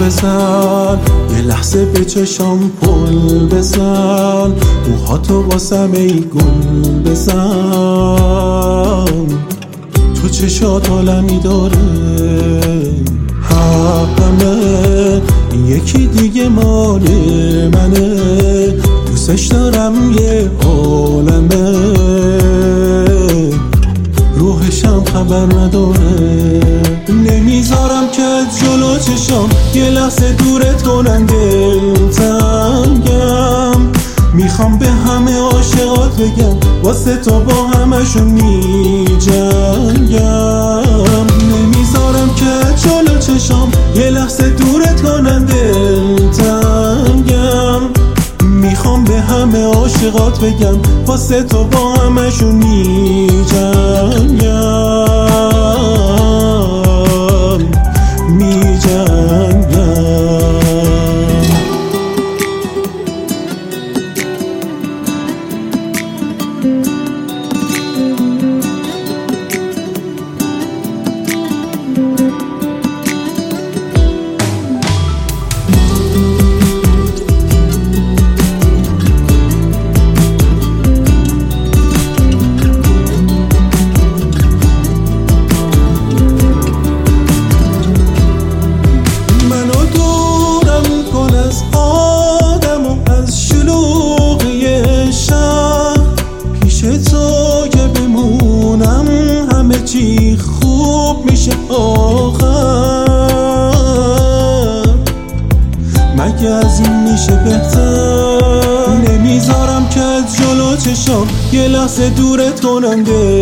بزن، یه لحظه به چشام پل بزن، موهاتو واسم ای گل بزن. تو چشات عالمی داره، حقمه یکی دیگه مال منه، دوستش دارم یه عالمه، روحشم خبر نداره. نمیذارم که از جلو چشام یه لحظه دورت کنن دلتنگم، میخوام به همه عاشقات بگم واسه تو با همشون میجنگم. نمیذارم که از جلو چشام یه لحظه دورت کنن دلتنگم، میخوام به همه عاشقات بگم واسه تو با همشون میجنگم. چی خوب میشه آخر، مگه از این میشه بهتر؟ نمیذارم که از جلو چشام یه لحظه دورت کنم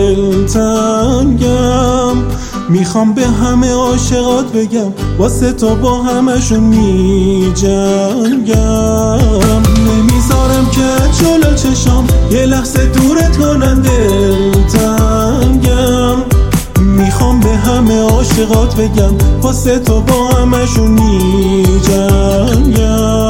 دلتنگم، میخوام به همه عاشقات بگم واسه تو با همشون میجنگم. نمیذارم که از جلو چشام یه لحظه دورت کنم دلتنگم، میخوام به همه عاشقات بگم واسه تو با همشون میجنگم.